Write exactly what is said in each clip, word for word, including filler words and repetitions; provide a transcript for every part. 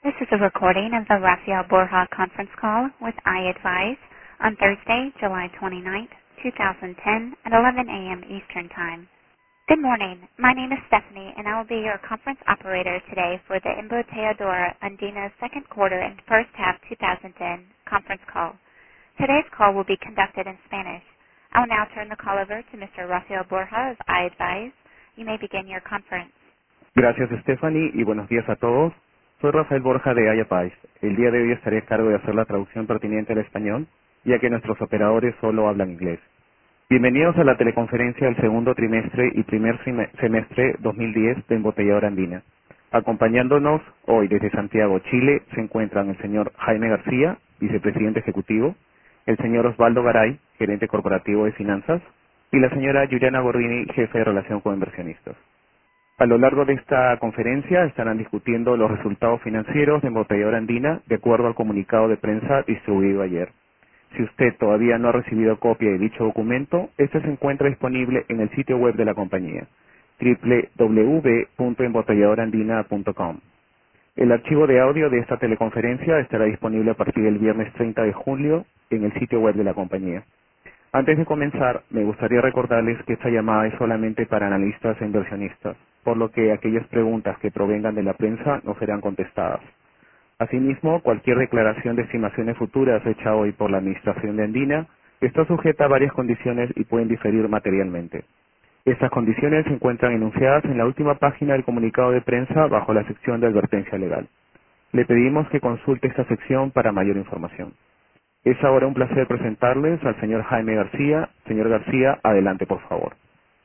This is a recording of the Rafael Borja conference call with iAdvise on Thursday, July twenty-ninth, twenty ten at eleven a.m. Eastern Time. Good morning. My name is Stephanie, and I will be your conference operator today for the Embotelladora Andina second quarter and first half twenty ten conference call. Today's call will be conducted in Spanish. I will now turn the call over to Mister Rafael Borja of iAdvise. You may begin your conference. Gracias, Stephanie, y buenos días a todos. Soy Rafael Borja de iAdvise. El día de hoy estaré a cargo de hacer la traducción pertinente al español, ya que nuestros operadores solo hablan inglés. Bienvenidos a la teleconferencia del segundo trimestre y primer semestre dos mil diez de Embotelladora Andina. Acompañándonos hoy desde Santiago, Chile, se encuentran el señor Jaime García, vicepresidente ejecutivo, el señor Osvaldo Garay, gerente corporativo de finanzas, y la señora Juliana Gordini, jefe de relación con inversionistas. A lo largo de esta conferencia estarán discutiendo los resultados financieros de Embotelladora Andina de acuerdo al comunicado de prensa distribuido ayer. Si usted todavía no ha recibido copia de dicho documento, este se encuentra disponible en el sitio web de la compañía, doble u doble u doble u punto embotelladora andina punto com. El archivo de audio de esta teleconferencia estará disponible a partir del viernes treinta de julio en el sitio web de la compañía. Antes de comenzar, me gustaría recordarles que esta llamada es solamente para analistas e inversionistas, por lo que aquellas preguntas que provengan de la prensa no serán contestadas. Asimismo, cualquier declaración de estimaciones futuras hecha hoy por la Administración de Andina está sujeta a varias condiciones y pueden diferir materialmente. Estas condiciones se encuentran enunciadas en la última página del comunicado de prensa bajo la sección de advertencia legal. Le pedimos que consulte esta sección para mayor información. Es ahora un placer presentarles al señor Jaime García. Señor García, adelante, por favor.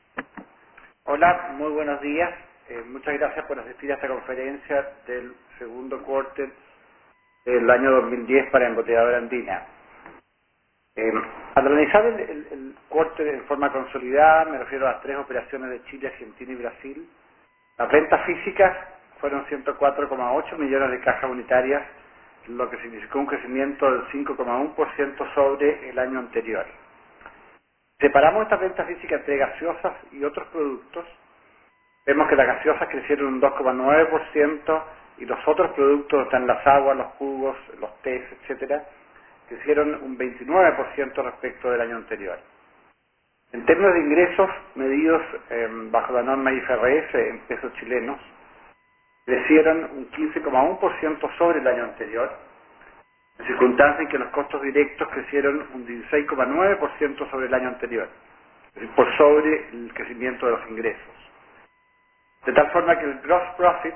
Hola, muy buenos días. Eh, muchas gracias por asistir a esta conferencia del segundo quarter del año dos mil diez para Embotelladora Andina. Eh, al analizar el, el, el quarter en forma consolidada, me refiero a las tres operaciones de Chile, Argentina y Brasil, las ventas físicas fueron ciento cuatro coma ocho millones de cajas unitarias, lo que significó un crecimiento del cinco coma uno por ciento sobre el año anterior. Separamos estas ventas físicas entre gaseosas y otros productos. Vemos que las gaseosas crecieron un dos coma nueve por ciento y los otros productos, están las aguas, los jugos, los tés, etcétera, crecieron un veintinueve por ciento respecto del año anterior. En términos de ingresos medidos eh, bajo la norma I F R S en pesos chilenos, crecieron un quince coma uno por ciento sobre el año anterior, en circunstancias en que los costos directos crecieron un dieciséis coma nueve por ciento sobre el año anterior, es decir, por sobre el crecimiento de los ingresos. De tal forma que el gross profit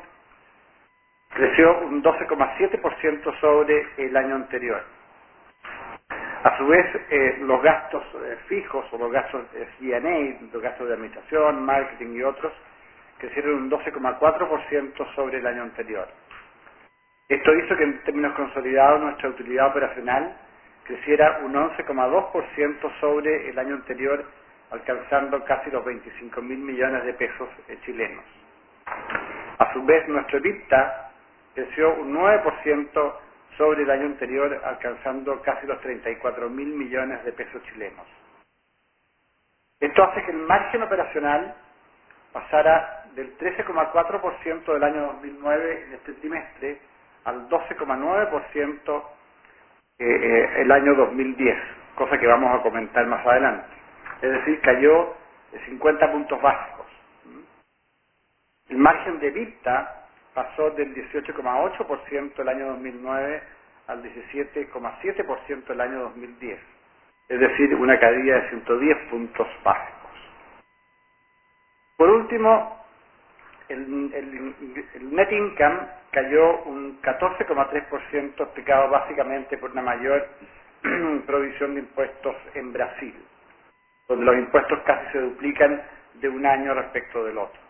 creció un doce coma siete por ciento sobre el año anterior. A su vez, eh, los gastos eh, fijos o los gastos de G and A, los gastos de administración, marketing y otros, crecieron un doce coma cuatro por ciento sobre el año anterior. Esto hizo que en términos consolidados nuestra utilidad operacional creciera un once coma dos por ciento sobre el año anterior, alcanzando casi los veinticinco mil millones de pesos chilenos. A su vez, nuestro EBITDA creció un nueve por ciento sobre el año anterior, alcanzando casi los treinta y cuatro mil millones de pesos chilenos. Esto hace que el margen operacional pasara del trece coma cuatro por ciento del año dos mil nueve en este trimestre al doce coma nueve por ciento eh, eh, el año dos mil diez, cosa que vamos a comentar más adelante. Es decir, cayó de cincuenta puntos básicos. El margen de EBITDA pasó del dieciocho coma ocho por ciento el año dos mil nueve al diecisiete coma siete por ciento el año dos mil diez, es decir, una caída de ciento diez puntos básicos. Por último, el, el, el net income cayó un catorce coma tres por ciento, explicado básicamente por una mayor provisión de impuestos en Brasil, donde los impuestos casi se duplican de un año respecto del otro.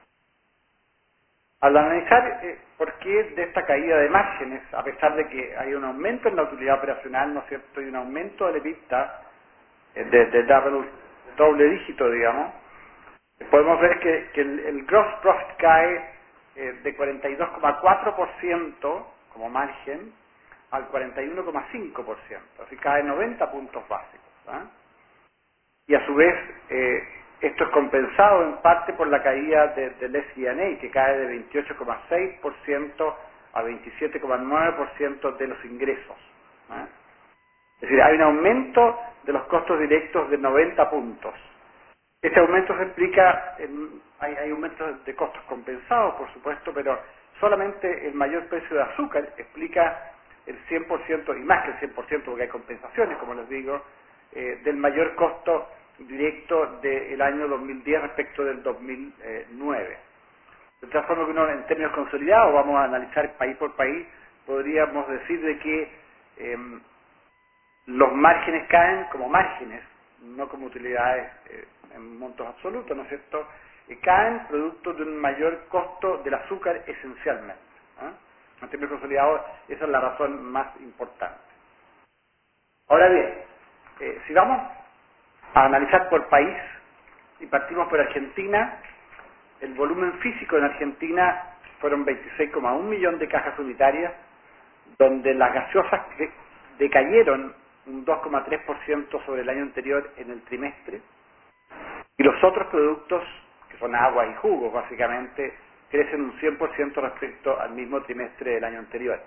Al analizar eh, por qué de esta caída de márgenes, a pesar de que hay un aumento en la utilidad operacional, ¿no es cierto?, y un aumento del EBITDA eh, de, de doble, doble dígito, digamos, podemos ver que, que el, el gross profit cae eh, de cuarenta y dos coma cuatro por ciento como margen al cuarenta y uno coma cinco por ciento, así cae noventa puntos básicos. ¿eh? Y a su vez, eh, esto es compensado en parte por la caída de, del S G and A, que cae de veintiocho coma seis por ciento a veintisiete coma nueve por ciento de los ingresos. ¿eh? Es decir, hay un aumento de los costos directos de noventa puntos. Este aumento se explica, en, hay, hay aumentos de costos compensados, por supuesto, pero solamente el mayor precio de azúcar explica el cien por ciento, y más que el cien por ciento porque hay compensaciones, como les digo, eh, del mayor costo directo del año dos mil diez respecto del dos mil nueve. De tal forma que uno, en términos consolidados, vamos a analizar país por país, podríamos decir de que eh, los márgenes caen como márgenes, no como utilidades eh, en montos absolutos, ¿no es cierto? Y caen producto de un mayor costo del azúcar esencialmente. ¿eh? En términos consolidados, esa es la razón más importante. Ahora bien, eh, si vamos a analizar por país, y partimos por Argentina, el volumen físico en Argentina fueron veintiséis coma uno millones de cajas unitarias, donde las gaseosas decayeron un dos coma tres por ciento sobre el año anterior en el trimestre, y los otros productos, que son agua y jugos básicamente, crecen un cien por ciento respecto al mismo trimestre del año anterior.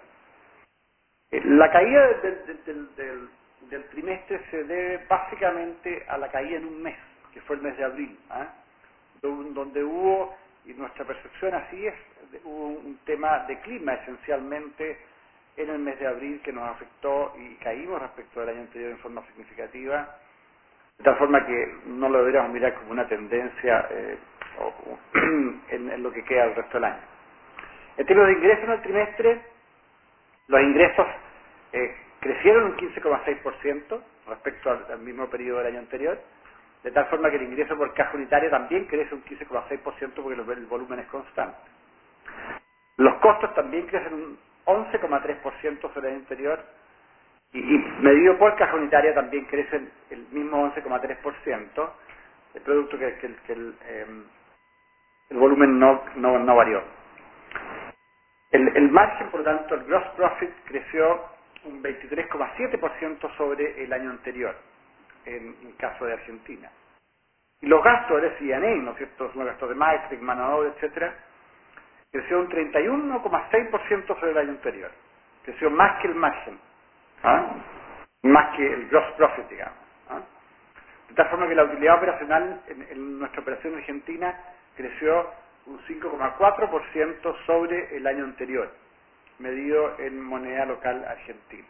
La caída del, del, del, del, del trimestre se debe básicamente a la caída en un mes, que fue el mes de abril, ¿eh? donde hubo, y nuestra percepción así es, hubo un tema de clima esencialmente en el mes de abril que nos afectó y caímos respecto del año anterior en forma significativa, de tal forma que no lo deberíamos mirar como una tendencia eh, o, en, en lo que queda del resto del año. En términos de ingresos en el trimestre, los ingresos eh, crecieron un quince coma seis por ciento respecto al, al mismo periodo del año anterior, de tal forma que el ingreso por caja unitaria también crece un quince coma seis por ciento porque el volumen es constante. Los costos también crecen un once coma tres por ciento sobre el año anterior y, y medido por caja unitaria también crecen el mismo once coma tres por ciento, el producto que, que, que el, eh, el volumen no, no, no varió. El, el margen, por lo tanto, el gross profit creció un veintitrés coma siete por ciento sobre el año anterior, en el caso de Argentina. Y los gastos del S I and A, ¿no es cierto?, los gastos de marketing, mano de obra, etcétera, creció un treinta y uno coma seis por ciento sobre el año anterior. Creció más que el margen, ¿ah? más que el gross profit, digamos. ¿ah? De tal forma que la utilidad operacional en, en nuestra operación argentina creció un cinco coma cuatro por ciento sobre el año anterior, medido en moneda local argentina.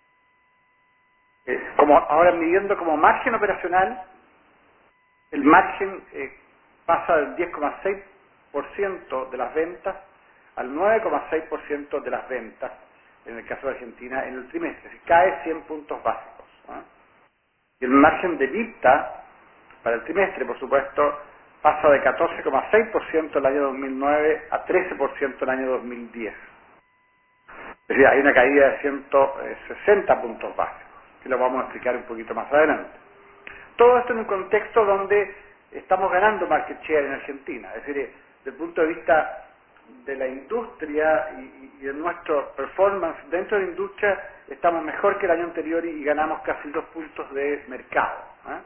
Eh, como ahora midiendo como margen operacional, el margen eh, pasa del diez coma seis por ciento de las ventas al nueve coma seis por ciento de las ventas, en el caso de Argentina, en el trimestre. Si cae cien puntos básicos. ¿no? Y el margen de EBITDA para el trimestre, por supuesto, pasa de catorce coma seis por ciento el año dos mil nueve a trece por ciento el año dos mil diez. Es decir, hay una caída de ciento sesenta puntos básicos, que lo vamos a explicar un poquito más adelante. Todo esto en un contexto donde estamos ganando market share en Argentina, es decir, desde el punto de vista de la industria y, y de nuestro performance dentro de la industria, estamos mejor que el año anterior y, y ganamos casi dos puntos de mercado. ¿eh?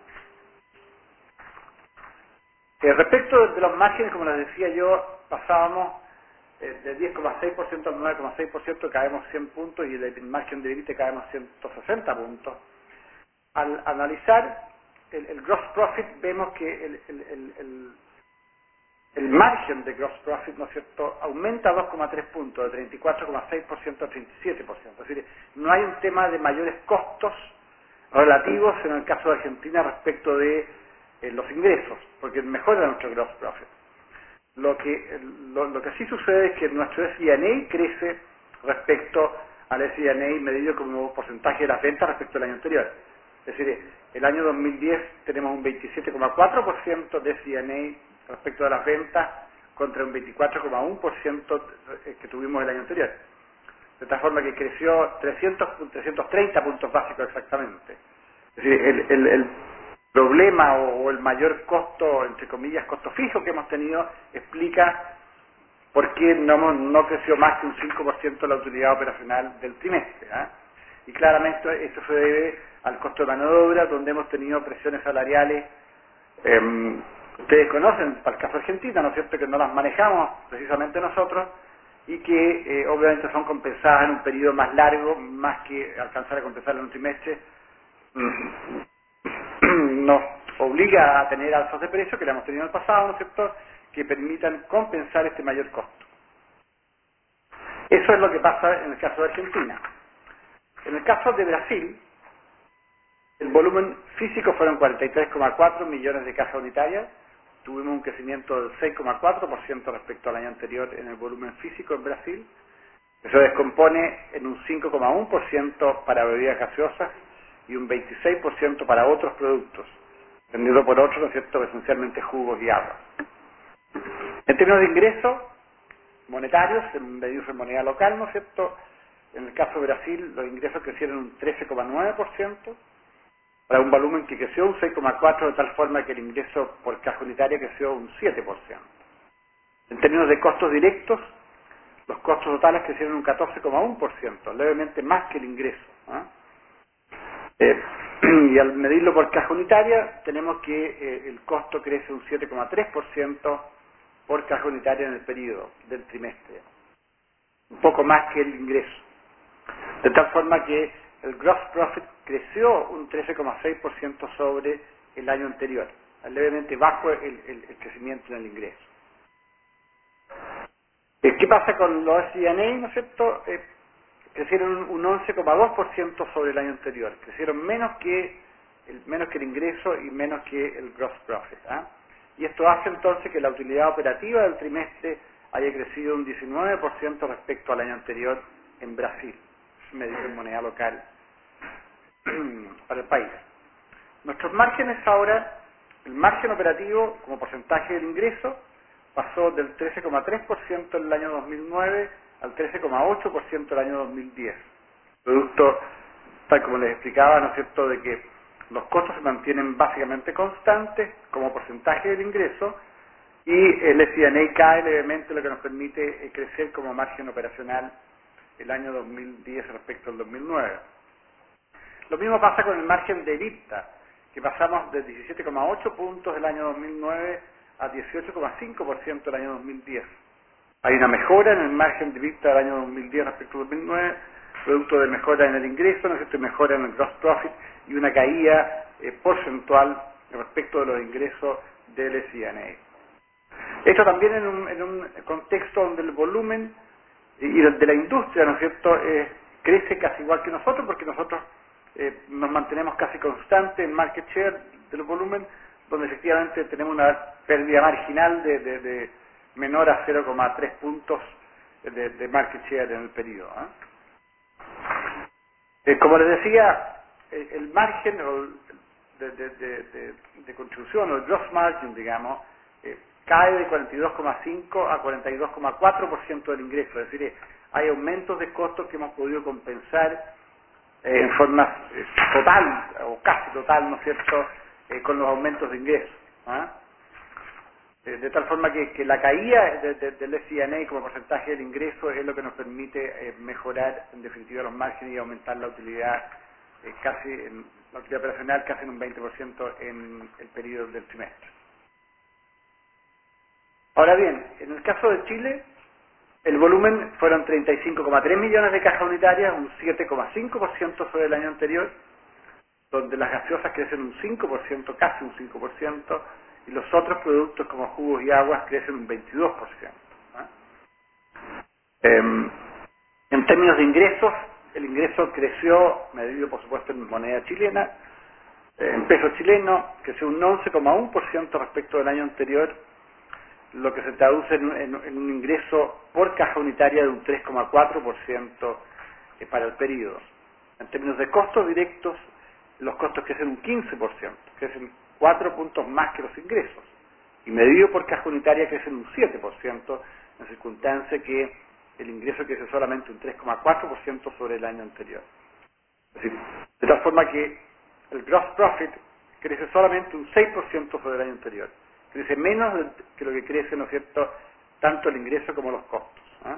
Eh, respecto de los márgenes, como les decía yo, pasábamos eh, de diez coma seis por ciento al nueve coma seis por ciento, caemos cien puntos, y el margen de EBITDA caemos ciento sesenta puntos. Al analizar el, el gross profit, vemos que el, el, el, el, el margen de gross profit, ¿no es cierto?, aumenta dos coma tres puntos, de treinta y cuatro coma seis por ciento a treinta y siete por ciento. Es decir, no hay un tema de mayores costos relativos en el caso de Argentina respecto de eh, los ingresos, porque mejora nuestro gross profit. Lo que, lo, lo que sí sucede es que nuestro S I and A crece respecto al S I and A medido como porcentaje de las ventas respecto al año anterior. Es decir, el año dos mil diez tenemos un veintisiete coma cuatro por ciento de S I and A respecto de las ventas contra un veinticuatro coma uno por ciento que tuvimos el año anterior. De tal forma que creció trescientos, trescientos treinta puntos básicos exactamente. Es decir, el, el, el problema o el mayor costo, entre comillas, costo fijo que hemos tenido, explica por qué no, no creció más que un cinco por ciento la utilidad operacional del trimestre. ¿eh? Y claramente esto se debe al costo de mano de obra, donde hemos tenido presiones salariales. Eh, ustedes conocen, para el caso de Argentina, ¿no es cierto?, que no las manejamos precisamente nosotros, y que eh, obviamente son compensadas en un periodo más largo, más que alcanzar a compensar en un trimestre, nos obliga a tener alzas de precio que la hemos tenido en el pasado, ¿no es cierto?, que permitan compensar este mayor costo. Eso es lo que pasa en el caso de Argentina. En el caso de Brasil, el volumen físico fueron cuarenta y tres coma cuatro millones de cajas unitarias. Tuvimos un crecimiento del seis coma cuatro por ciento respecto al año anterior en el volumen físico en Brasil. Eso descompone en un cinco coma uno por ciento para bebidas gaseosas y un veintiséis por ciento para otros productos, vendido por otros, ¿no es cierto?, esencialmente jugos y agua. En términos de ingresos monetarios, medidos en moneda local, ¿no es cierto?, en el caso de Brasil los ingresos crecieron un trece coma nueve por ciento, para un volumen que creció un seis coma cuatro por ciento, de tal forma que el ingreso por caja unitaria creció un siete por ciento. En términos de costos directos, los costos totales crecieron un catorce coma uno por ciento, levemente más que el ingreso. ¿eh? Eh, y al medirlo por caja unitaria, tenemos que eh, el costo crece un siete coma tres por ciento por caja unitaria en el periodo del trimestre, un poco más que el ingreso. De tal forma que el gross profit creció un trece coma seis por ciento sobre el año anterior, levemente bajo el, el, el crecimiento en el ingreso. Eh, ¿Qué pasa con los S G and A, no es cierto? Eh, crecieron un once coma dos por ciento sobre el año anterior, crecieron menos que el, menos que el ingreso y menos que el gross profit. ¿eh? Y esto hace entonces que la utilidad operativa del trimestre haya crecido un diecinueve por ciento respecto al año anterior en Brasil, medido en moneda local para el país. Nuestros márgenes ahora, el margen operativo como porcentaje del ingreso pasó del trece coma tres por ciento en el año dos mil nueve al trece coma ocho por ciento el año dos mil diez. Producto, tal como les explicaba, ¿no es cierto?, de que los costos se mantienen básicamente constantes como porcentaje del ingreso y el S G and A cae levemente, lo que nos permite eh, crecer como margen operacional el año dos mil diez respecto al dos mil nueve. Lo mismo pasa con el margen de EBITDA, que pasamos de diecisiete coma ocho puntos el año dos mil nueve a dieciocho coma cinco por ciento el año dos mil diez. Hay una mejora en el margen de EBITDA del año dos mil diez respecto al dos mil nueve, producto de mejora en el ingreso, ¿no es cierto?, y mejora en el gross profit, y una caída eh, porcentual respecto de los ingresos del S G and A. Esto también en un, en un contexto donde el volumen y de la industria, ¿no es cierto?, eh, crece casi igual que nosotros, porque nosotros eh, nos mantenemos casi constante en market share del volumen, donde efectivamente tenemos una pérdida marginal de, de, de menor a cero coma tres puntos de, de market share en el periodo. ¿eh? Eh, como les decía, el, el margen de, de, de, de, de contribución, o el gross margin, digamos, eh, cae de cuarenta y dos coma cinco a cuarenta y dos coma cuatro por ciento del ingreso, es decir, hay aumentos de costos que hemos podido compensar eh, en forma eh, total, o casi total, ¿no es cierto?, eh, con los aumentos de ingresos. ¿eh? Eh, de tal forma que, que la caída de, de, del S G and A como porcentaje del ingreso es lo que nos permite eh, mejorar en definitiva los márgenes y aumentar la utilidad eh, casi en, la utilidad operacional casi en un veinte por ciento en el periodo del trimestre. Ahora bien, en el caso de Chile, el volumen fueron treinta y cinco coma tres millones de cajas unitarias, un siete coma cinco por ciento sobre el año anterior, donde las gaseosas crecen un cinco por ciento, casi un cinco por ciento, y los otros productos como jugos y aguas crecen un veintidós por ciento. ¿eh? Eh, en términos de ingresos, el ingreso creció, medido por supuesto en moneda chilena, eh, en peso chileno, creció un once coma uno por ciento respecto del año anterior, lo que se traduce en, en, en un ingreso por caja unitaria de un tres coma cuatro por ciento eh, para el periodo. En términos de costos directos, los costos crecen un quince por ciento, crecen cuatro puntos más que los ingresos, y medido por caja unitaria crecen un siete por ciento, en circunstancia que el ingreso crece solamente un tres coma cuatro por ciento sobre el año anterior. Es decir, de tal forma que el gross profit crece solamente un seis por ciento sobre el año anterior, crece menos de, que lo que crece, ¿no es cierto?, tanto el ingreso como los costos. ¿eh?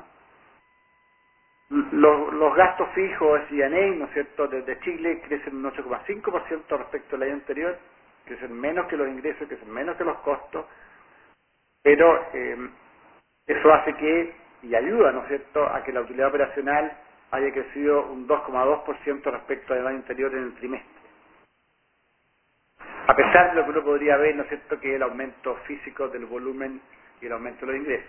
Los, los gastos fijos, S G and A, ¿no es cierto?, desde Chile crecen un ocho coma cinco por ciento respecto al año anterior, crecen menos que los ingresos, crecen menos que los costos, pero eh, eso hace que y ayuda, ¿no es cierto?, a que la utilidad operacional haya crecido un dos coma dos por ciento respecto al año anterior en el trimestre. A pesar de lo que uno podría ver, ¿no es cierto?, que el aumento físico del volumen y el aumento de los ingresos.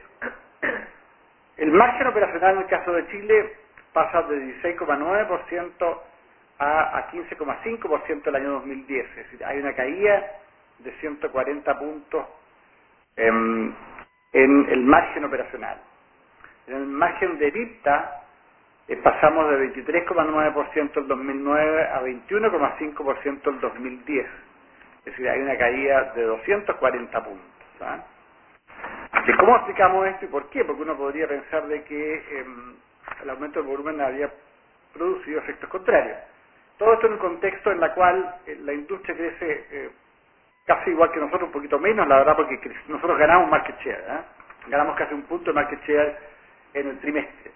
El margen operacional en el caso de Chile pasa de dieciséis coma nueve por ciento a, a quince coma cinco por ciento el año dos mil diez. Es decir, hay una caída de ciento cuarenta puntos en, en el margen operacional. En el margen de EBITDA eh, pasamos de veintitrés coma nueve por ciento el dos mil nueve a veintiuno coma cinco por ciento el dos mil diez. Es decir, hay una caída de doscientos cuarenta puntos. ¿Ah? ¿De cómo explicamos esto y por qué? Porque uno podría pensar de que eh, el aumento del volumen había producido efectos contrarios. Todo esto en un contexto en el cual eh, la industria crece eh, casi igual que nosotros, un poquito menos, la verdad, porque nosotros ganamos market share. ¿eh? Ganamos casi un punto de market share en el trimestre.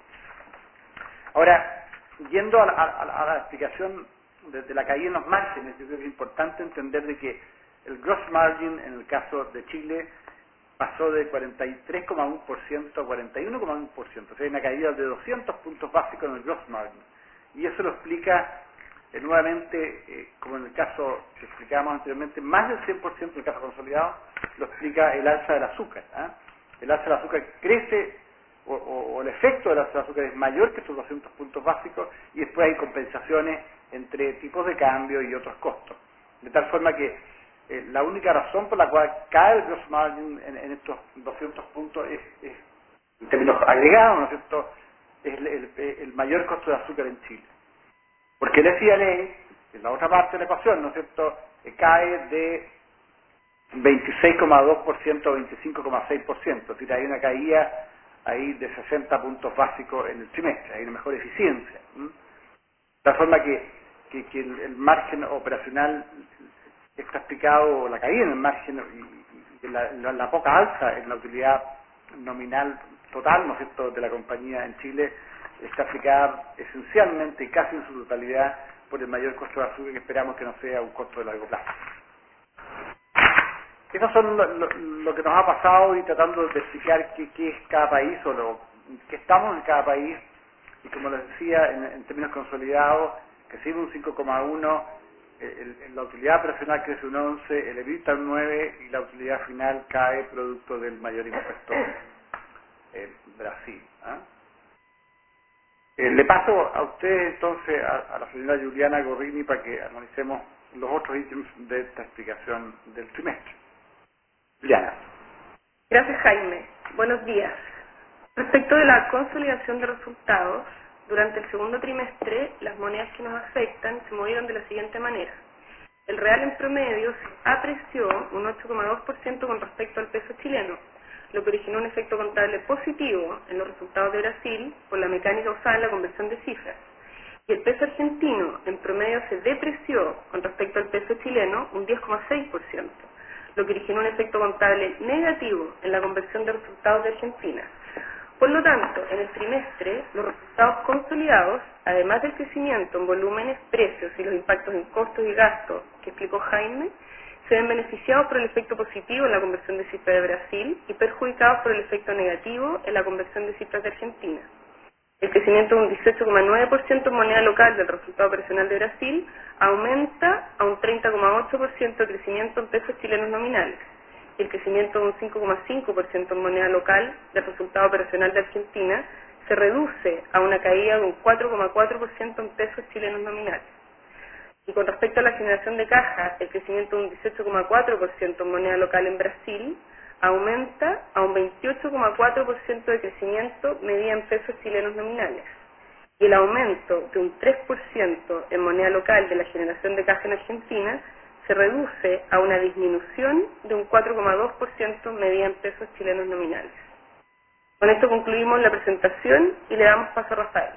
Ahora, yendo a la, a, a la explicación de, de la caída en los márgenes, yo creo que es importante entender de que el gross margin en el caso de Chile pasó de cuarenta y tres coma uno por ciento a cuarenta y uno coma uno por ciento, o sea, hay una caída de doscientos puntos básicos en el gross margin. Y eso lo explica eh, nuevamente, eh, como en el caso que explicábamos anteriormente, más del cien por ciento en el caso consolidado, lo explica el alza del azúcar. ¿eh? El alza del azúcar crece, o, o, o el efecto del alza del azúcar es mayor que estos doscientos puntos básicos, y después hay compensaciones entre tipos de cambio y otros costos. De tal forma que eh, la única razón por la cual cae el gross margin en, en estos doscientos puntos es, es, en términos agregados, ¿no es cierto?, es el, el, el mayor costo de azúcar en Chile. Porque el S I A N, en la otra parte de la ecuación, ¿no es cierto?, eh, cae de veintiséis coma dos por ciento a veinticinco coma seis por ciento, es decir, hay una caída ahí de sesenta puntos básicos en el trimestre, hay una mejor eficiencia. ¿m? De tal forma que, que, que el, el margen operacional está explicado, o la caída en el margen y, y la, la, la poca alza en la utilidad nominal total, ¿no es cierto?, de la compañía en Chile, está explicada esencialmente y casi en su totalidad por el mayor costo de azúcar, que esperamos que no sea un costo de largo plazo. Esos son lo, lo, lo que nos ha pasado, y tratando de explicar qué, qué es cada país o lo que estamos en cada país. Y como les decía, en, en términos consolidados, que sigue un cinco coma uno, el, el, la utilidad operacional crece un once, el EBITDA un nueve, y la utilidad final cae producto del mayor impuesto en Brasil. ¿eh? Eh, le paso a ustedes entonces, a, a la señora Juliana Gorrini, para que analicemos los otros ítems de esta explicación del trimestre. Juliana. Gracias, Jaime. Buenos días. Respecto de la consolidación de resultados, durante el segundo trimestre, las monedas que nos afectan se movieron de la siguiente manera. El real en promedio se apreció un ocho coma dos por ciento con respecto al peso chileno, lo que originó un efecto contable positivo en los resultados de Brasil por la mecánica usada en la conversión de cifras. Y el peso argentino en promedio se depreció con respecto al peso chileno un diez coma seis por ciento, lo que originó un efecto contable negativo en la conversión de resultados de Argentina. Por lo tanto, en el trimestre, los resultados consolidados, además del crecimiento en volúmenes, precios y los impactos en costos y gastos que explicó Jaime, se ven beneficiados por el efecto positivo en la conversión de cifras de Brasil y perjudicados por el efecto negativo en la conversión de cifras de Argentina. El crecimiento de un dieciocho coma nueve por ciento en moneda local del resultado operacional de Brasil aumenta a un treinta coma ocho por ciento de crecimiento en pesos chilenos nominales. Y el crecimiento de un cinco coma cinco por ciento en moneda local del resultado operacional de Argentina se reduce a una caída de un cuatro coma cuatro por ciento en pesos chilenos nominales. Y con respecto a la generación de caja, el crecimiento de un dieciocho coma cuatro por ciento en moneda local en Brasil aumenta a un veintiocho coma cuatro por ciento de crecimiento medida en pesos chilenos nominales. Y el aumento de un tres por ciento en moneda local de la generación de caja en Argentina se reduce a una disminución de un cuatro coma dos por ciento medida en pesos chilenos nominales. Con esto concluimos la presentación y le damos paso a Rafael.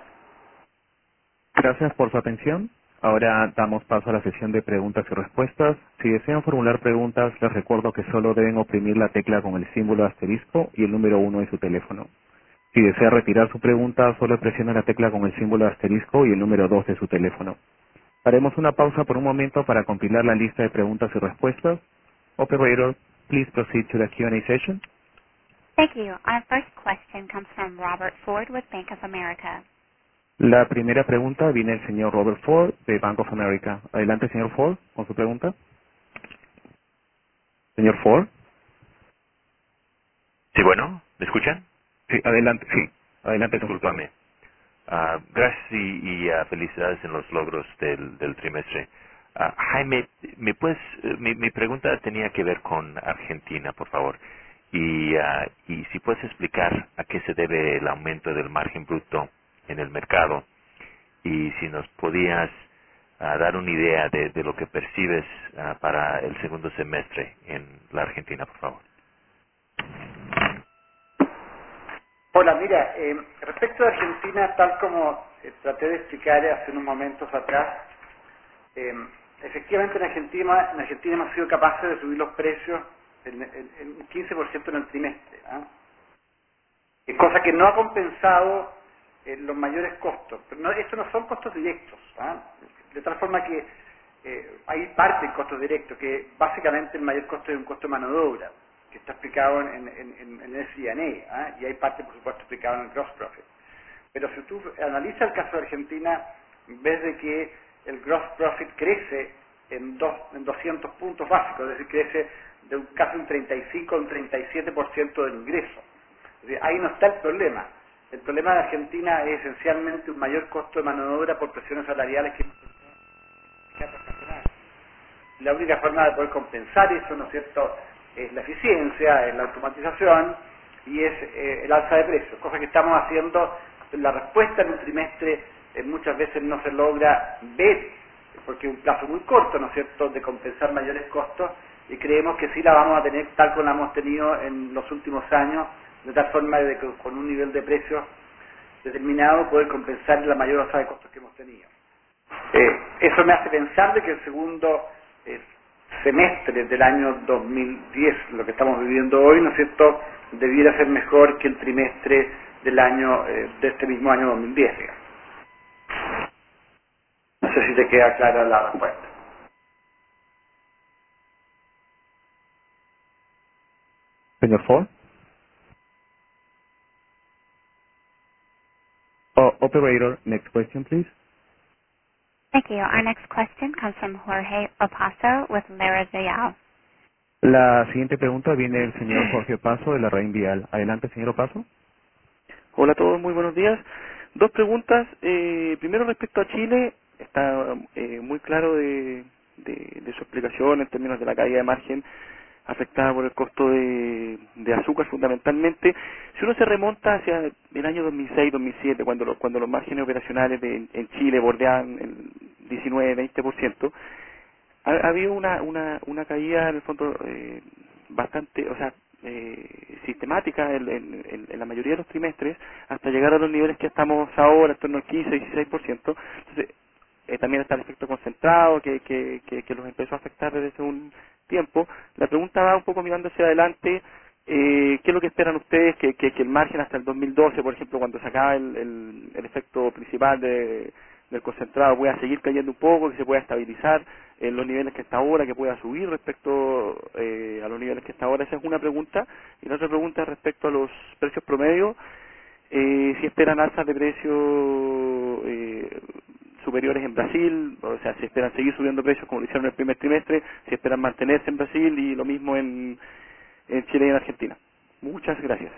Gracias por su atención. Ahora damos paso a la sesión de preguntas y respuestas. Si desean formular preguntas, les recuerdo que solo deben oprimir la tecla con el símbolo asterisco y el número uno de su teléfono. Si desea retirar su pregunta, solo presione la tecla con el símbolo asterisco y el número dos de su teléfono. Haremos una pausa por un momento para compilar la lista de preguntas y respuestas. Operator, please proceed to the Q and A session. Thank you. Our first question comes from Robert Ford with Bank of America. La primera pregunta viene el señor Robert Ford de Bank of America. Adelante, señor Ford, con su pregunta. Señor Ford. Sí, bueno, ¿me escuchan? Sí, adelante, sí. Adelante, discúlpame. Uh, gracias y, y uh, felicidades en los logros del, del trimestre. Uh, Jaime, ¿me puedes, uh, mi, mi pregunta tenía que ver con Argentina, por favor. Y, uh, y si puedes explicar a qué se debe el aumento del margen bruto en el mercado y si nos podías uh, dar una idea de, de lo que percibes uh, para el segundo semestre en la Argentina, por favor. Hola, mira, eh, respecto a Argentina, tal como eh, traté de explicar hace unos momentos atrás, eh, efectivamente en Argentina, en Argentina hemos sido capaces de subir los precios en, en, en un quince por ciento en el trimestre, ¿eh? Cosa que no ha compensado eh, los mayores costos. Pero no, estos no son costos directos, ¿eh? De tal forma que eh, hay parte de costos directos, que básicamente el mayor costo es un costo de mano de obra, que está explicado en, en, en, en el S G and A, ¿eh? Y hay parte, por supuesto, explicado en el gross profit. Pero si tú analizas el caso de Argentina, ves de que el gross profit crece en, dos, en doscientos puntos básicos, es decir, crece de un, casi un treinta y cinco a un treinta y siete por ciento del ingreso. Es decir, ahí no está el problema. El problema de Argentina es esencialmente un mayor costo de mano de obra por presiones salariales que la única forma de poder compensar eso, ¿no es cierto?, es la eficiencia, es la automatización y es eh, el alza de precios, cosa que estamos haciendo. La respuesta en un trimestre eh, muchas veces no se logra ver, porque es un plazo muy corto, ¿no es cierto?, de compensar mayores costos, y creemos que sí la vamos a tener tal como la hemos tenido en los últimos años, de tal forma de que con un nivel de precios determinado poder compensar la mayor alza de costos que hemos tenido. Eh, eso me hace pensar de que el segundo eh, semestre del año dos mil diez, lo que estamos viviendo hoy, ¿no es cierto?, debiera ser mejor que el trimestre del año eh, de este mismo año dos mil diez, digamos. No sé si te queda clara la respuesta. Señor Ford. Oh, operator, next question, please. Thank you. Our next question comes from Jorge Opaso with Lara Vial. La siguiente pregunta viene del señor Jorge Opaso de la Lara Vial. Adelante, señor Opaso. Hola a todos, muy buenos días. Dos preguntas. Eh, primero, respecto a Chile, está eh, muy claro de, de, de su explicación en términos de la caída de margen afectada por el costo de, de azúcar fundamentalmente. Si uno se remonta hacia el año dos mil seis dos mil siete, cuando, lo, cuando los márgenes operacionales de, en Chile bordeaban el diecinueve veinte por ciento, ha, ha habido una, una, una caída en el fondo eh, bastante, o sea, eh, sistemática en, en, en la mayoría de los trimestres, hasta llegar a los niveles que estamos ahora, en torno al quince dieciséis por ciento. Entonces, eh, también está el efecto concentrado que, que, que, que los empezó a afectar desde hace un tiempo. La pregunta va un poco mirando hacia adelante. Eh, ¿Qué es lo que esperan ustedes? Que, que, que el margen hasta el dos mil doce, por ejemplo, cuando se acaba el, el, el efecto principal de, del concentrado, pueda seguir cayendo un poco, que se pueda estabilizar en los niveles que está ahora, que pueda subir respecto eh, a los niveles que está ahora. Esa es una pregunta. Y la otra pregunta es respecto a los precios promedios. Eh, si esperan alzas de precios eh, superiores en Brasil, o sea, si esperan seguir subiendo precios como lo hicieron en el primer trimestre, si esperan mantenerse en Brasil y lo mismo en, en Chile y en Argentina. Muchas gracias.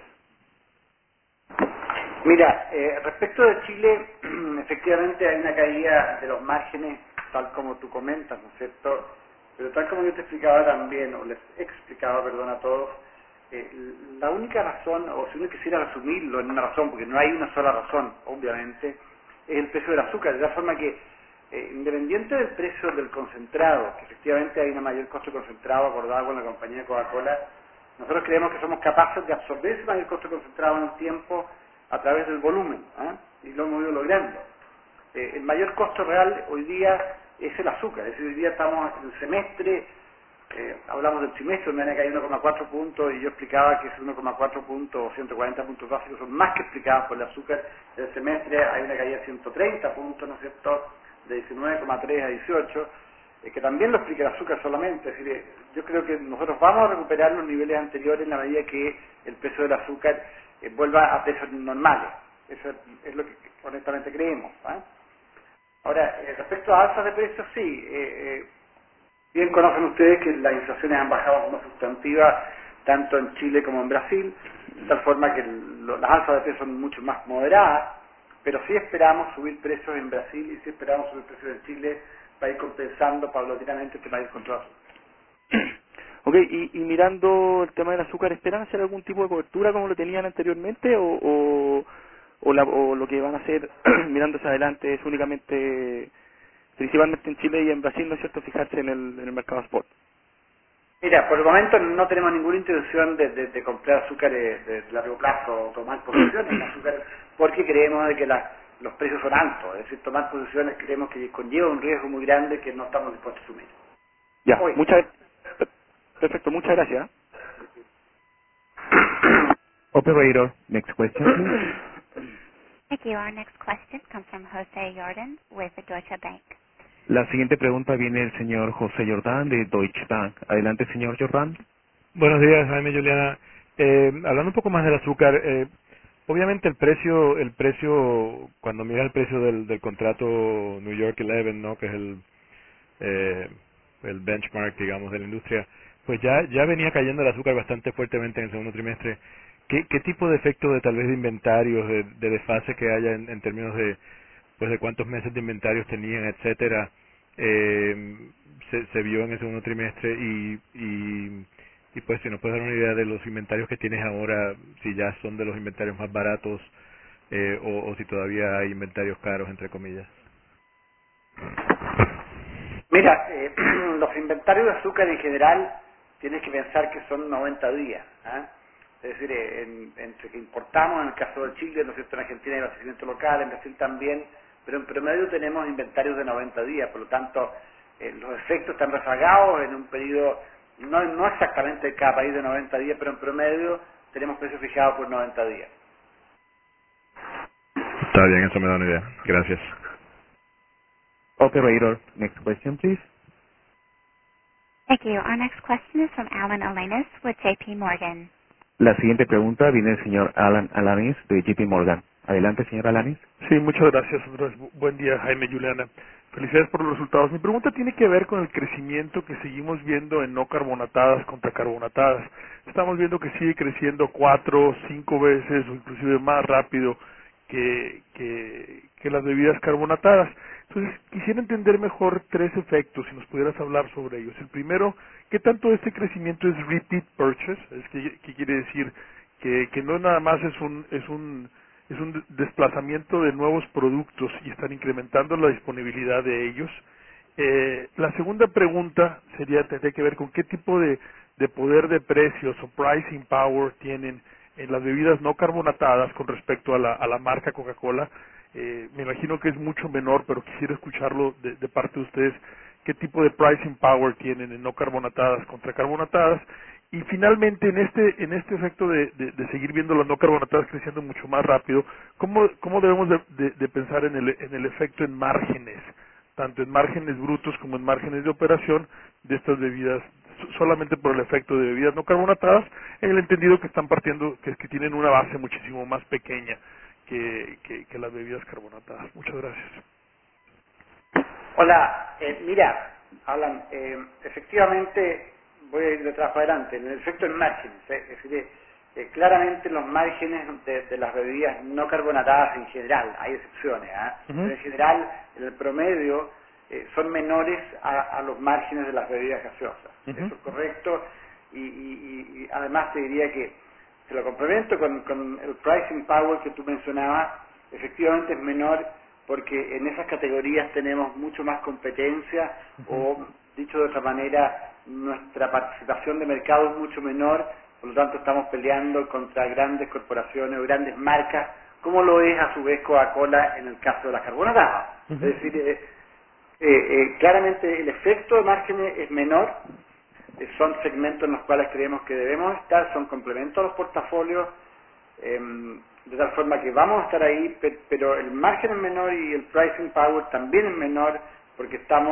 Mira, eh, respecto de Chile, efectivamente hay una caída de los márgenes, tal como tú comentas, ¿no es cierto? Pero tal como yo te explicaba también, o les he explicado, perdón, a todos, eh, la única razón, o si uno quisiera resumirlo en una razón, porque no hay una sola razón, obviamente, es el precio del azúcar, de la forma que, eh, independiente del precio del concentrado, que efectivamente hay un mayor costo de concentrado acordado con la compañía Coca-Cola, nosotros creemos que somos capaces de absorber ese mayor costo de concentrado en un tiempo a través del volumen, ¿eh? Y lo hemos ido logrando. Eh, el mayor costo real hoy día es el azúcar, es decir, hoy día estamos en el semestre, eh, hablamos del trimestre, donde han caído uno coma cuatro puntos, y yo explicaba que esos uno coma cuatro puntos o ciento cuarenta puntos básicos son más que explicados por el azúcar. En el semestre hay una caída de ciento treinta puntos, ¿no es cierto?, de diecinueve coma tres a dieciocho, eh, que también lo explica el azúcar solamente. Es decir, eh, yo creo que nosotros vamos a recuperar los niveles anteriores en la medida que el precio del azúcar eh, vuelva a precios normales. Eso es, es lo que honestamente creemos. ¿eh? Ahora, eh, respecto a alzas de precios, sí. Eh, eh, bien conocen ustedes que las inflaciones han bajado de forma sustantiva tanto en Chile como en Brasil, de tal forma que el, lo, las alzas de precios son mucho más moderadas, pero sí esperamos subir precios en Brasil y sí esperamos subir precios en Chile para ir compensando paulatinamente este mayor control. Ok, y, y mirando el tema del azúcar, ¿esperan hacer algún tipo de cobertura como lo tenían anteriormente o, o, o, la, o lo que van a hacer mirando hacia adelante es únicamente, principalmente en Chile y en Brasil, ¿no es cierto?, fijarse en el, en el mercado spot? Mira, por el momento no tenemos ninguna intención de, de, de comprar azúcar de, de largo plazo o tomar posiciones en azúcar porque creemos de que la, los precios son altos, es decir, tomar posiciones creemos que conlleva un riesgo muy grande que no estamos dispuestos a asumir. Ya, Hoy. muchas, perfecto, muchas gracias. Operator, next question, please. Thank you. Our next question comes from Jose Jordan with Deutsche Bank. La siguiente pregunta viene del señor José Jordán de Deutsche Bank. Adelante, señor Jordán. Buenos días, Jaime, Juliana. Eh, hablando un poco más del azúcar, eh, obviamente el precio, el precio, cuando mira el precio del, del contrato New York once, ¿no?, que es el eh, el benchmark, digamos, de la industria, pues ya ya venía cayendo el azúcar bastante fuertemente en el segundo trimestre. ¿Qué, qué tipo de efecto de tal vez de inventarios, de, de desfase que haya en, en términos de pues de cuántos meses de inventarios tenían, etcétera, eh, se, se vio en el segundo trimestre y, y y pues si nos puedes dar una idea de los inventarios que tienes ahora, si ya son de los inventarios más baratos eh, o, o si todavía hay inventarios caros, entre comillas. Mira, eh, los inventarios de azúcar en general tienes que pensar que son noventa días. ¿eh? Es decir, en, entre que importamos, en el caso de Chile, ¿no es cierto?, en Argentina hay abastecimiento local, en Brasil también, pero en promedio tenemos inventarios de noventa días, por lo tanto, eh, los efectos están rezagados en un periodo, no, no exactamente en cada país de noventa días, pero en promedio tenemos precios fijados por noventa días. Está bien, eso me da una idea. Gracias. Operator, next question, please. Thank you. Our next question is from Alan Alanis with J P Morgan. La siguiente pregunta viene del señor Alan Alanis de J P Morgan. Adelante, señor Alanis. Sí, muchas gracias. Buen día, Jaime, Juliana. Felicidades por los resultados. Mi pregunta tiene que ver con el crecimiento que seguimos viendo en no carbonatadas contra carbonatadas. Estamos viendo que sigue creciendo cuatro, cinco veces o inclusive más rápido que, que, que las bebidas carbonatadas. Entonces, quisiera entender mejor tres efectos, si nos pudieras hablar sobre ellos. El primero, ¿qué tanto este crecimiento es repeat purchase? Es que, que quiere decir que, que no nada más es un, es un es un desplazamiento de nuevos productos y están incrementando la disponibilidad de ellos. Eh, la segunda pregunta sería, tendría que ver con qué tipo de, de poder de precios o pricing power tienen en las bebidas no carbonatadas con respecto a la, a la marca Coca-Cola. Eh, me imagino que es mucho menor, pero quisiera escucharlo de, de parte de ustedes, qué tipo de pricing power tienen en no carbonatadas contra carbonatadas. Y finalmente, en este en este efecto de, de, de seguir viendo las no carbonatadas creciendo mucho más rápido, ¿cómo, cómo debemos de, de, de pensar en el, en el efecto en márgenes, tanto en márgenes brutos como en márgenes de operación de estas bebidas, solamente por el efecto de bebidas no carbonatadas, en el entendido que están partiendo, que, que tienen una base muchísimo más pequeña que, que, que las bebidas carbonatadas? Muchas gracias. Hola, eh, mira, Alan, eh, efectivamente voy a ir de atrás para adelante. En el efecto en márgenes, eh, es decir, eh, claramente los márgenes de, de las bebidas no carbonatadas en general, hay excepciones, ¿eh? Uh-huh. Pero en general, en el promedio, eh, son menores a, a los márgenes de las bebidas gaseosas. Uh-huh. Eso es correcto, y, y, y, y además te diría que, te lo complemento con, con el pricing power que tú mencionabas, efectivamente es menor porque en esas categorías tenemos mucho más competencia, uh-huh. o dicho de otra manera, nuestra participación de mercado es mucho menor, por lo tanto estamos peleando contra grandes corporaciones o grandes marcas, como lo es a su vez Coca-Cola en el caso de las carbonatadas. Uh-huh. Es decir, eh, eh, eh, claramente el efecto de márgenes es menor, eh, son segmentos en los cuales creemos que debemos estar, son complementos a los portafolios, eh, de tal forma que vamos a estar ahí, pero el margen es menor y el pricing power también es menor, porque estamos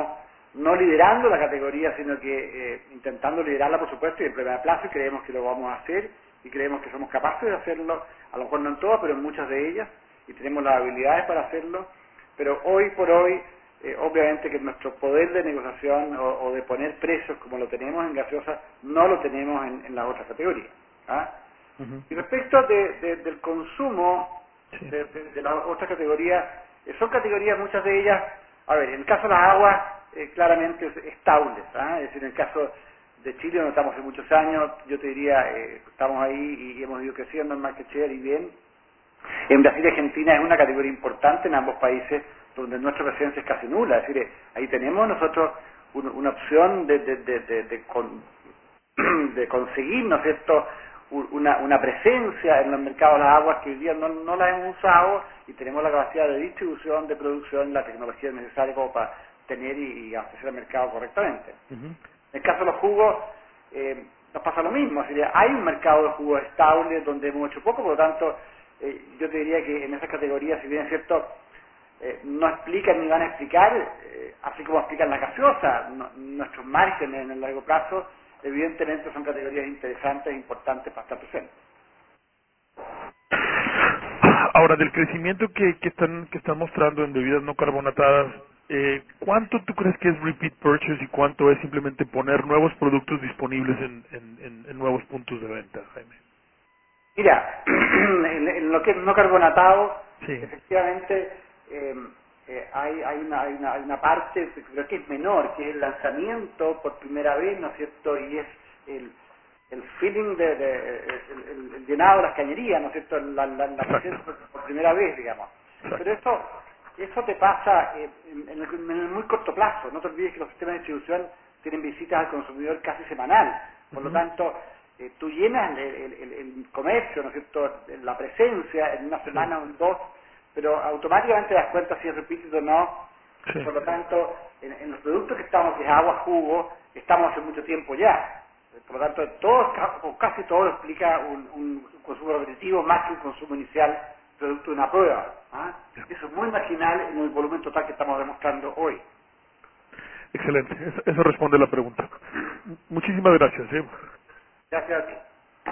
no liderando la categoría, sino que eh, intentando liderarla, por supuesto, y en primer plazo, y creemos que lo vamos a hacer, y creemos que somos capaces de hacerlo, a lo mejor no en todas, pero en muchas de ellas, y tenemos las habilidades para hacerlo, pero hoy por hoy, eh, obviamente que nuestro poder de negociación o, o de poner precios como lo tenemos en gaseosa, no lo tenemos en, en las otras categorías. ¿Ah? Uh-huh. Y respecto de, de, del consumo sí. de, de, de las otras categorías, eh, son categorías, muchas de ellas, a ver, en el caso de las aguas, eh, claramente es estables, ¿ah? Es decir, en el caso de Chile, donde estamos hace muchos años, yo te diría, eh, estamos ahí y hemos ido creciendo en market share y bien. En Brasil y Argentina es una categoría importante en ambos países, donde nuestra presencia es casi nula, es decir, ahí tenemos nosotros un, una opción de, de, de, de, de, con, de conseguir, ¿no es cierto?, Una, una presencia en los mercados de las aguas que hoy día no, no la hemos usado, y tenemos la capacidad de distribución, de producción, la tecnología necesaria como para tener y, y abastecer el mercado correctamente. Uh-huh. En el caso de los jugos, eh, nos pasa lo mismo, es decir, hay un mercado de jugos estable donde hemos hecho poco, por lo tanto, eh, yo te diría que en esas categorías, si bien es cierto, eh, no explican ni van a explicar, eh, así como explican la gaseosa, no, nuestros márgenes en el largo plazo, evidentemente son categorías interesantes e importantes para estar presentes. Ahora, del crecimiento que, que están que están mostrando en bebidas no carbonatadas, eh, ¿cuánto tú crees que es repeat purchase y cuánto es simplemente poner nuevos productos disponibles en, en, en, en nuevos puntos de venta, Jaime? Mira, en, en lo que es no carbonatado, sí. efectivamente eh, eh, hay, hay, una, hay, una, hay una parte, creo que es menor, que es el lanzamiento por primera vez, ¿no es cierto? Y es el, el feeling, de, de el, el, el llenado de las cañerías, ¿no es cierto? La, la, la presencia por, por primera vez, digamos. Exacto. Pero eso, eso te pasa eh, en, en, el, en el muy corto plazo. No te olvides que los sistemas de distribución tienen visitas al consumidor casi semanal. Por uh-huh. lo tanto, eh, tú llenas el, el, el, el comercio, ¿no es cierto? La presencia en una semana o en dos, pero automáticamente te das cuenta si es repetido o no. Sí. Por lo tanto, en, en los productos que estamos, que es agua, jugo, estamos hace mucho tiempo ya. Por lo tanto, todo, o casi todo explica un, un consumo repetitivo más que un consumo inicial producto de una prueba. ¿Ah? Eso es muy marginal en el volumen total que estamos demostrando hoy. Excelente, eso, eso responde la pregunta. Muchísimas gracias. ¿eh? Gracias a ti.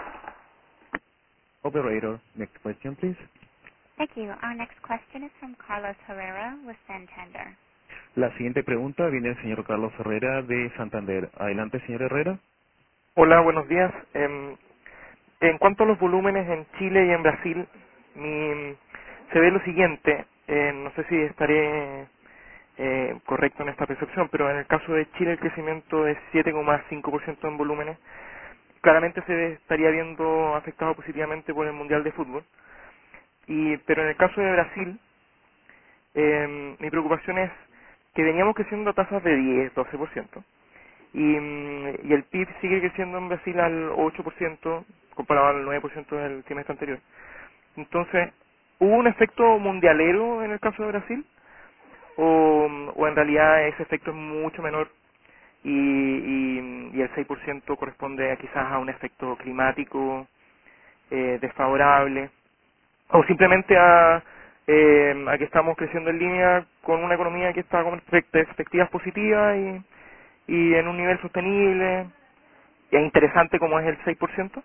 Operator, next question, please. Thank you. Our next question is from Carlos Herrera with Santander. La siguiente pregunta viene del señor Carlos Herrera de Santander. Adelante, señor Herrera. Hola, buenos días. Eh, en cuanto a los volúmenes en Chile y en Brasil, mi, se ve lo siguiente. Eh, no sé si estaré eh, correcto en esta percepción, pero en el caso de Chile el crecimiento es siete coma cinco por ciento en volúmenes. Claramente se ve, estaría viendo afectado positivamente por el Mundial de Fútbol. Y, pero en el caso de Brasil, eh, mi preocupación es que veníamos creciendo a tasas de diez, doce por ciento. Y, y el P I B sigue creciendo en Brasil al ocho por ciento, comparado al nueve por ciento del trimestre anterior. Entonces, ¿hubo un efecto mundialero en el caso de Brasil? ¿O, o en realidad ese efecto es mucho menor y, y, y el seis por ciento corresponde a, quizás a un efecto climático eh, desfavorable? ¿O simplemente a, eh, a que estamos creciendo en línea con una economía que está con perspectivas positivas y, y en un nivel sostenible e interesante como es el seis por ciento?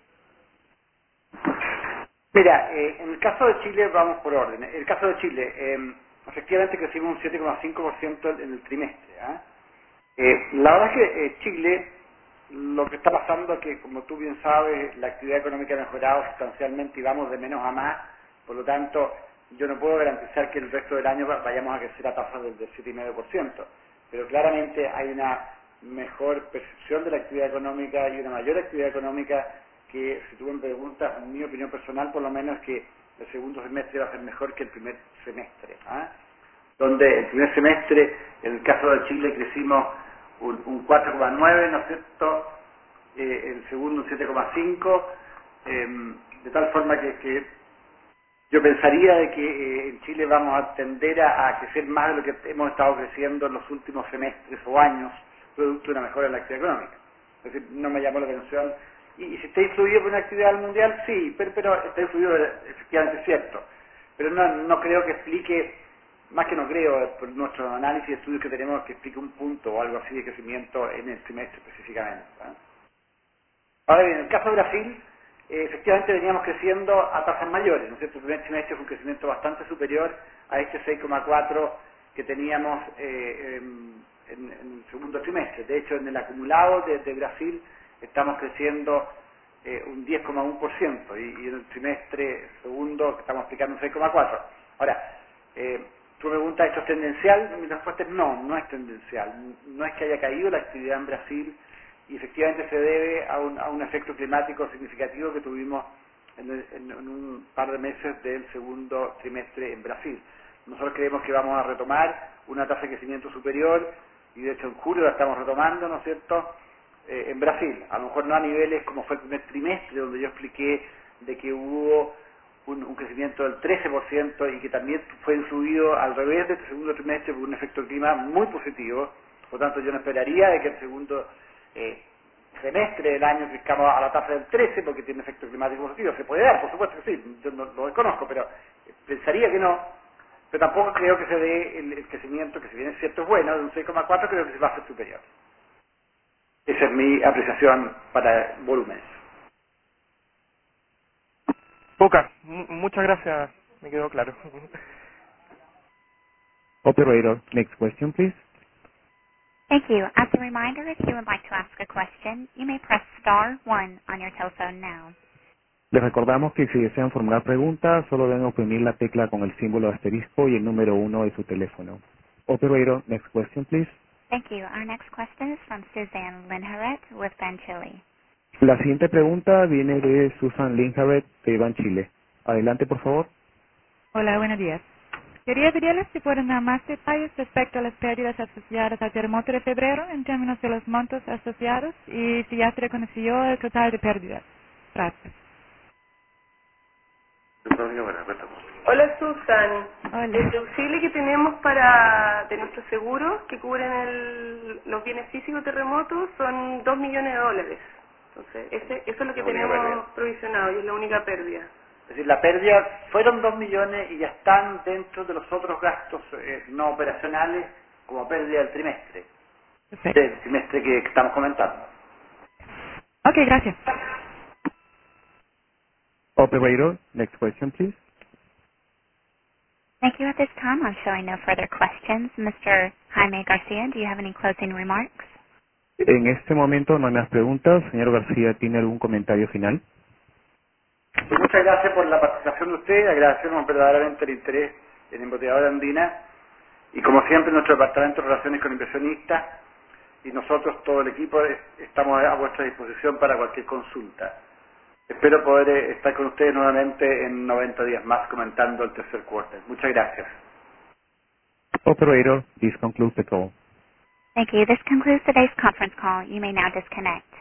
Mira, eh, en el caso de Chile vamos por orden. En el caso de Chile, eh, efectivamente crecimos un siete coma cinco por ciento en el trimestre. ¿eh? Eh, la verdad es que eh, Chile, lo que está pasando es que, como tú bien sabes, la actividad económica ha mejorado sustancialmente y vamos de menos a más. Por lo tanto, yo no puedo garantizar que el resto del año vayamos a crecer a tasas del siete coma cinco por ciento. Pero claramente hay una mejor percepción de la actividad económica y una mayor actividad económica que, si tú me preguntas, en mi opinión personal, por lo menos, que el segundo semestre va a ser mejor que el primer semestre. ¿eh? Donde el primer semestre, en el caso de Chile, crecimos un, un cuatro coma nueve, ¿no es cierto? Eh, el segundo un siete coma cinco, eh, de tal forma que, que yo pensaría de que eh, en Chile vamos a tender a, a crecer más de lo que hemos estado creciendo en los últimos semestres o años, producto de una mejora en la actividad económica. Es decir, no me llamó la atención. Y, y si está influido por una actividad mundial, sí, pero, pero está influido, efectivamente es cierto. Pero no, no creo que explique más que no creo, por nuestro análisis de estudios que tenemos, que explique un punto o algo así de crecimiento en el trimestre específicamente. ¿eh? Ahora bien, en el caso de Brasil, eh, efectivamente veníamos creciendo a tasas mayores, ¿no es cierto? El primer trimestre fue un crecimiento bastante superior a este seis coma cuatro que teníamos eh, en, en, en el segundo trimestre. De hecho, en el acumulado de, de Brasil estamos creciendo eh, un diez coma uno por ciento y, y en el trimestre segundo estamos aplicando un seis coma cuatro por ciento. Ahora, eh, tu pregunta, ¿esto es tendencial? Mi respuesta es no, no es tendencial. No es que haya caído la actividad en Brasil y efectivamente se debe a un, a un efecto climático significativo que tuvimos en, el, en, en un par de meses del segundo trimestre en Brasil. Nosotros creemos que vamos a retomar una tasa de crecimiento superior y de hecho en julio la estamos retomando, ¿no es cierto?, eh, en Brasil. A lo mejor no a niveles como fue el primer trimestre, donde yo expliqué de que hubo un, un crecimiento del trece por ciento y que también fue subido al revés de este segundo trimestre por un efecto de clima muy positivo. Por lo tanto, yo no esperaría de que el segundo eh, semestre del año crezcamos a la tasa del trece porque tiene efecto climático positivo. Se puede dar, por supuesto que sí, yo no lo desconozco, pero pensaría que no. Pero tampoco creo que se dé el, el crecimiento, que si bien es cierto es bueno, de un seis coma cuatro, creo que se va a ser superior. Esa es mi apreciación para volúmenes. Poca, M muchas gracias, me quedó claro. Operator, next question, please. Thank you. As a reminder, if you would like to ask a question, you may press star one on your telephone now. Les recordamos que si desean formular preguntas, solo deben oprimir la tecla con el símbolo asterisco y el número uno de su teléfono. Operator, next question, please. Thank you. Our next question is from Suzanne Linharet with Ban Chile. La siguiente pregunta viene de Susan Linharet de Ban Chile. Adelante, por favor. Hola, buenos días. Quería pedirles si pueden dar más detalles respecto a las pérdidas asociadas al terremoto de febrero en términos de los montos asociados y si ya se reconoció el total de pérdidas. Gracias. Hola Susan, Hola. el deducible que tenemos para de nuestros seguros que cubren el, los bienes físicos terremotos son dos millones de dólares. Entonces, ese, eso es lo que La única tenemos pérdida. provisionado y es la única pérdida. Es decir, la pérdida fueron dos millones y ya están dentro de los otros gastos eh, no operacionales como pérdida del trimestre. Perfecto. Del trimestre que estamos comentando. Ok, gracias. Operator, next question, please. Thank you. At this time, I'm showing no further questions. Mister Jaime Garcia, do you have any closing remarks? En este momento no hay más preguntas. Señor García, ¿tiene algún comentario final? Pues muchas gracias por la participación de usted, agradecemos verdaderamente el interés en Embotelladora Andina y como siempre nuestro Departamento de Relaciones con Inversionistas y nosotros, todo el equipo, estamos a vuestra disposición para cualquier consulta. Espero poder estar con ustedes nuevamente en noventa días más comentando el tercer quarter. Muchas gracias. Operator, this concludes the call. Thank you. This concludes today's conference call. You may now disconnect.